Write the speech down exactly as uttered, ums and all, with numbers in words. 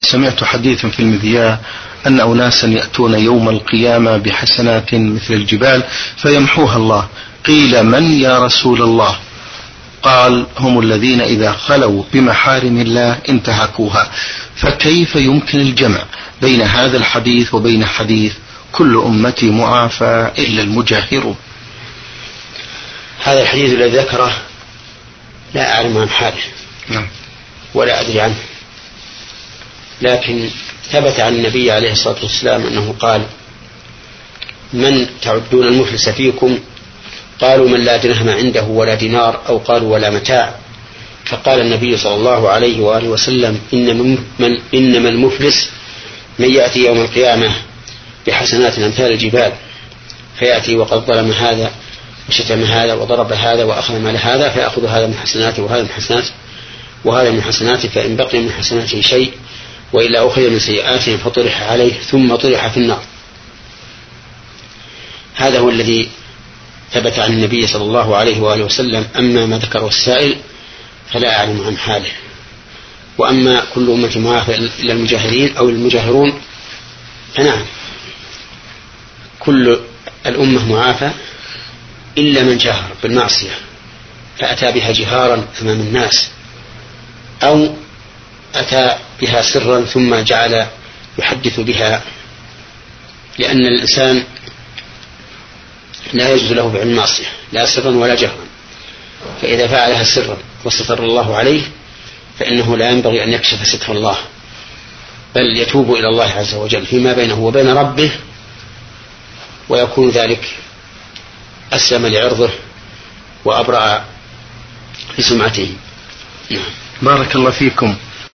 سمعت حديثا في المذياع أن أناسا يأتون يوم القيامة بحسنات مثل الجبال فيمحوها الله. قيل من يا رسول الله؟ قال هم الذين إذا خلوا بمحارم الله انتهكوها. فكيف يمكن الجمع بين هذا الحديث وبين حديث كل أمتي معافى إلا المجاهرون؟ هذا الحديث الذي ذكره لا أعلم عن حاله ولا أدري عنه، لكن ثبت عن النبي عليه الصلاة والسلام أنه قال من تعدون المفلس فيكم؟ قالوا من لا درهم عنده ولا دينار، أو قالوا ولا متاع. فقال النبي صلى الله عليه وآله وسلم إنما, من إنما المفلس من يأتي يوم القيامة بحسنات أمثال الجبال، فيأتي وقد ظلم هذا وشتم هذا وضرب هذا وأخذ مال هذا، فيأخذ هذا من حسناته وهذا من حسناته وهذا من حسناته، فإن بقي من حسناته شيء وإلا أخذ من سيئاته فطرح عليه ثم طرح في النار. هذا هو الذي ثبت عن النبي صلى الله عليه وآله وسلم. أما ما ذكره السائل فلا أعلم عن حاله. وأما كل أمة معافى إلى المجاهرين أو المجاهرون فنعم، كل الأمة معافى إلا من جاهر بالمعصية فأتى بها جهارا أمام الناس، أو أتى بها سرا ثم جعل يحدث بها، لأن الإنسان لا يجوز له فعل المعصية لا سرا ولا جهرا، فإذا فعلها سرا وستر الله عليه فإنه لا ينبغي أن يكشف ستر الله، بل يتوب إلى الله عز وجل فيما بينه وبين ربه، ويكون ذلك أسلم لعرضه وأبرأ لسمعته. بارك الله فيكم.